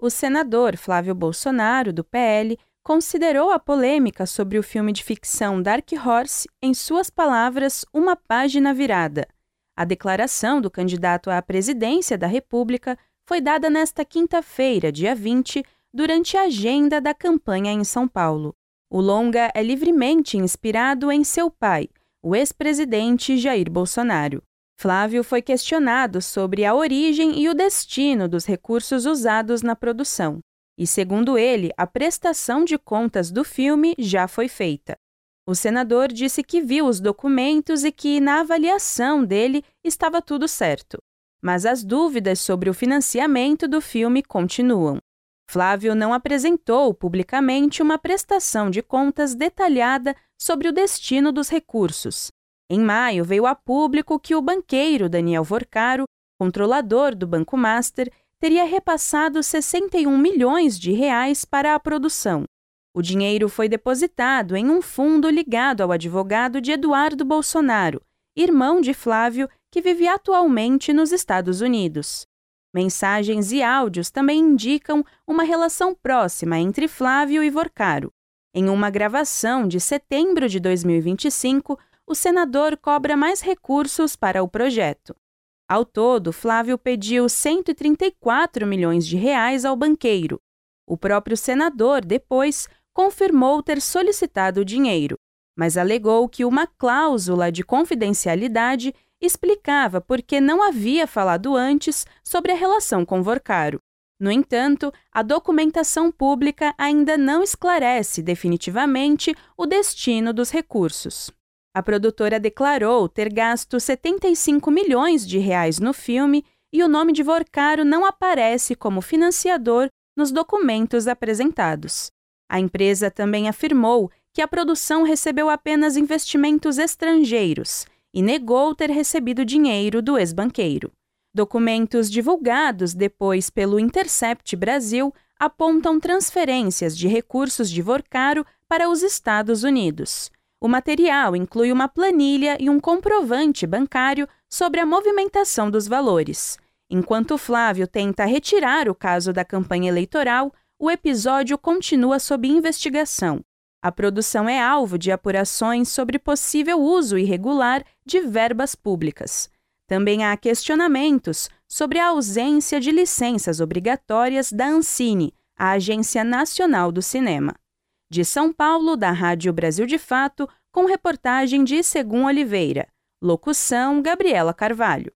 o senador Flávio Bolsonaro, do PL, considerou a polêmica sobre o filme de ficção Dark Horse, em suas palavras, uma página virada. A declaração do candidato à presidência da República foi dada nesta quinta-feira, dia 20, durante a agenda da campanha em São Paulo. O longa é livremente inspirado em seu pai, o ex-presidente Jair Bolsonaro. Flávio foi questionado sobre a origem e o destino dos recursos usados na produção. E, segundo ele, a prestação de contas do filme já foi feita. O senador disse que viu os documentos e que, na avaliação dele, estava tudo certo. Mas as dúvidas sobre o financiamento do filme continuam. Flávio não apresentou publicamente uma prestação de contas detalhada sobre o destino dos recursos. Em maio, veio a público que o banqueiro Daniel Vorcaro, controlador do Banco Master, teria repassado 61 milhões de reais para a produção. O dinheiro foi depositado em um fundo ligado ao advogado de Eduardo Bolsonaro, irmão de Flávio, que vive atualmente nos Estados Unidos. Mensagens e áudios também indicam uma relação próxima entre Flávio e Vorcaro. Em uma gravação de setembro de 2025, o senador cobra mais recursos para o projeto. Ao todo, Flávio pediu 134 milhões de reais ao banqueiro. O próprio senador, depois, confirmou ter solicitado o dinheiro, mas alegou que uma cláusula de confidencialidade explicava por que não havia falado antes sobre a relação com Vorcaro. No entanto, a documentação pública ainda não esclarece definitivamente o destino dos recursos. A produtora declarou ter gasto 75 milhões de reais no filme e o nome de Vorcaro não aparece como financiador nos documentos apresentados. A empresa também afirmou que a produção recebeu apenas investimentos estrangeiros e negou ter recebido dinheiro do ex-banqueiro. Documentos divulgados depois pelo Intercept Brasil apontam transferências de recursos de Vorcaro para os Estados Unidos. O material inclui uma planilha e um comprovante bancário sobre a movimentação dos valores. Enquanto Flávio tenta retirar o caso da campanha eleitoral, o episódio continua sob investigação. A produção é alvo de apurações sobre possível uso irregular de verbas públicas. Também há questionamentos sobre a ausência de licenças obrigatórias da Ancine, a Agência Nacional do Cinema. De São Paulo, da Rádio Brasil de Fato, com reportagem de Segum Oliveira. Locução, Gabriela Carvalho.